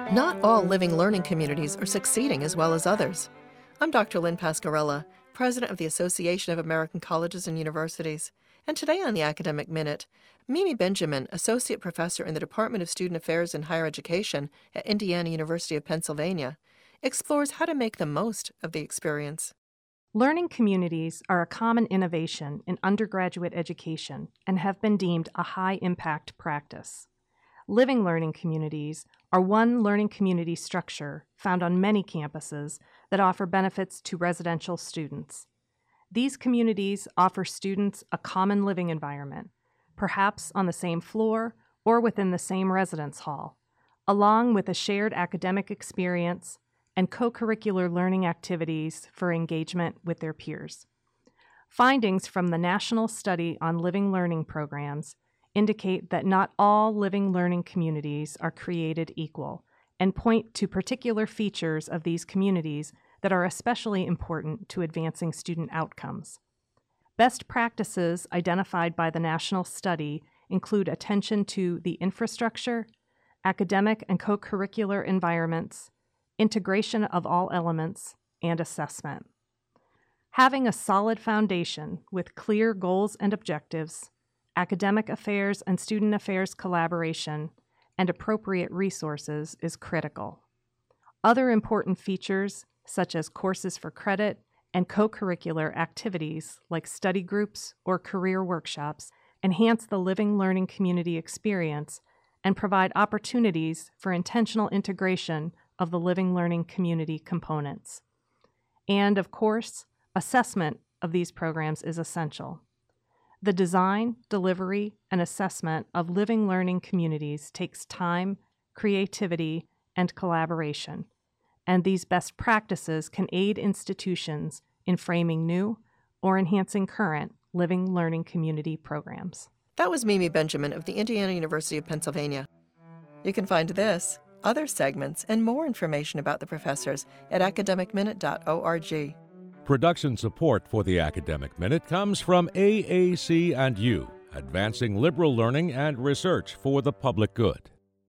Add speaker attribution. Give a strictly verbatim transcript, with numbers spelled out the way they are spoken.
Speaker 1: Not all living learning communities are succeeding as well as others. I'm Doctor Lynn Pascarella, President of the Association of American Colleges and Universities, and today on the Academic Minute, Mimi Benjamin, Associate Professor in the Department of Student Affairs and Higher Education at Indiana University of Pennsylvania, explores how to make the most of the experience.
Speaker 2: Learning communities are a common innovation in undergraduate education and have been deemed a high-impact practice. Living learning communities are one learning community structure found on many campuses that offer benefits to residential students. These communities offer students a common living environment, perhaps on the same floor or within the same residence hall, along with a shared academic experience and co-curricular learning activities for engagement with their peers. Findings from the National Study on Living Learning Programs indicate that not all living learning communities are created equal and point to particular features of these communities that are especially important to advancing student outcomes. Best practices identified by the national study include attention to the infrastructure, academic and co-curricular environments, integration of all elements, and assessment. Having a solid foundation with clear goals and objectives, academic affairs and student affairs collaboration, and appropriate resources is critical. Other important features, such as courses for credit and co-curricular activities like study groups or career workshops, enhance the living learning community experience and provide opportunities for intentional integration of the living learning community components. And, of course, assessment of these programs is essential. The design, delivery, and assessment of living learning communities takes time, creativity, and collaboration, and these best practices can aid institutions in framing new or enhancing current living learning community programs.
Speaker 1: That was Mimi Benjamin of the Indiana University of Pennsylvania. You can find this, other segments, and more information about the professors at academic minute dot org.
Speaker 3: Production support for the Academic Minute comes from A A C and U, advancing liberal learning and research for the public good.